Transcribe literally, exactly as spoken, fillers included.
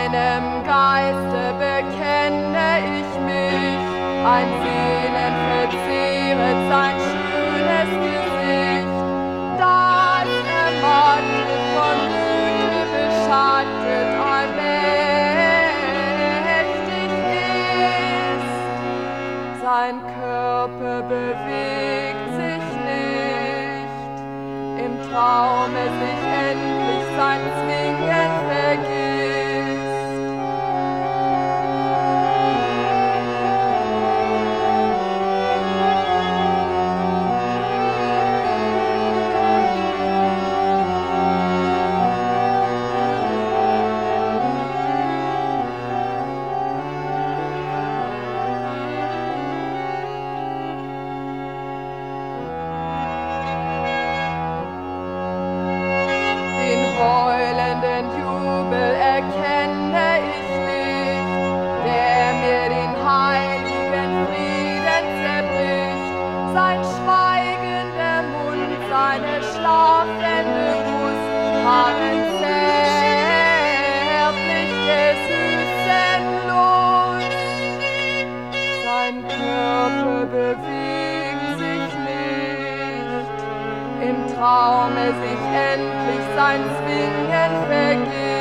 seinem Geiste bekenne ich mich, ein Sehnen verzehret sein schönes Gesicht, das ermattet von Mühe beschattet allmächtig ist. Sein Körper bewegt sich nicht, im Traume sich endlich sein Zwingen vergisst. Heulenden Jubel erkenne ich nicht, der mir den heiligen Frieden zerbricht. Sein schweigender Mund, seine schlafende Brust haben zärtlich der süßen Lust. Sein Körper bewegt sich nicht, im Traume sich endlich sein Zwingen vergisst.